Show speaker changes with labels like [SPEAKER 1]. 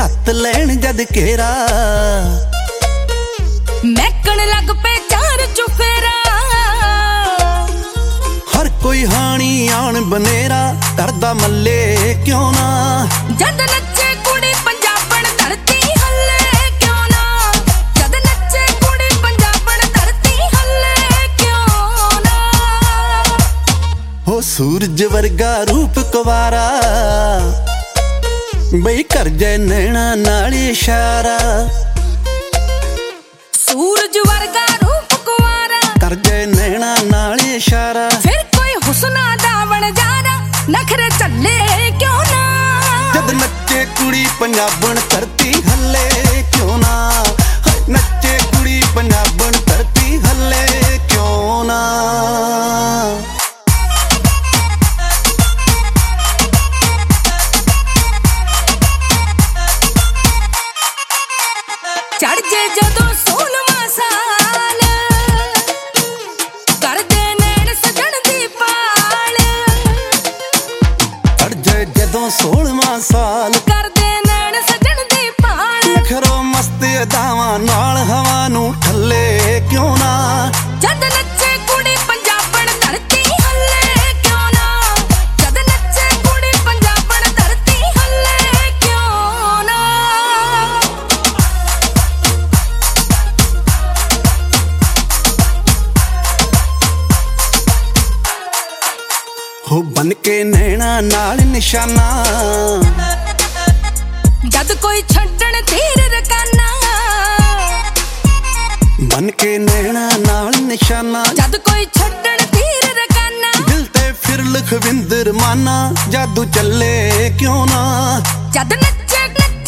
[SPEAKER 1] ढत लैन जद घेरा
[SPEAKER 2] महकन लग पे चार चुफेरा
[SPEAKER 1] हर कोई हानी आन बनेरा करदा मल्ले क्यों ना
[SPEAKER 2] जद नच्चे कुड़ी पंजाबण धरती हल्ले क्यों ना जद नच्चे कुड़ी पंजाबण धरती हल्ले क्यों ना
[SPEAKER 1] हो सूरज वर्गा रूप कुवारा बई कर जाए नैना नाल इशारा
[SPEAKER 2] सूरज वर्गा रूप कुवारा
[SPEAKER 1] कर जाए नैना नाल इशारा
[SPEAKER 2] फिर कोई हुस्ना दावण जारा नखरे चले क्यों ना
[SPEAKER 1] जद नच्चे कुड़ी पंजाबण धरती हल्ले क्यों ना नच्चे कुड़ी पंजाबण धरती हल्ले क्यों ना
[SPEAKER 2] चढ़ जे जदों 16वां साल कर दे नैन सजण दी पाल
[SPEAKER 1] चढ़ जाए जदों 16वां साल
[SPEAKER 2] कर दे नैन सजण दी पाल
[SPEAKER 1] नखरो मस्त अदावां नाल हवा नूं ठल्ले क्यों ना
[SPEAKER 2] जद नच्चे कुड़ी पंजाबण धरती हल्ले क्यों ना जद नच्चे कुड़ी पंजाबण धरती हल्ले क्यों ना
[SPEAKER 1] हो बन के नैना नाल निशाना
[SPEAKER 2] जद कोई छड्डण तीर रकाना
[SPEAKER 1] बन के नैना नाल निशाना
[SPEAKER 2] जद कोई छड्डण तीर रकाना
[SPEAKER 1] दिल ते फिर लखविंदर माना जादू चले क्यों ना
[SPEAKER 2] जद नच्चे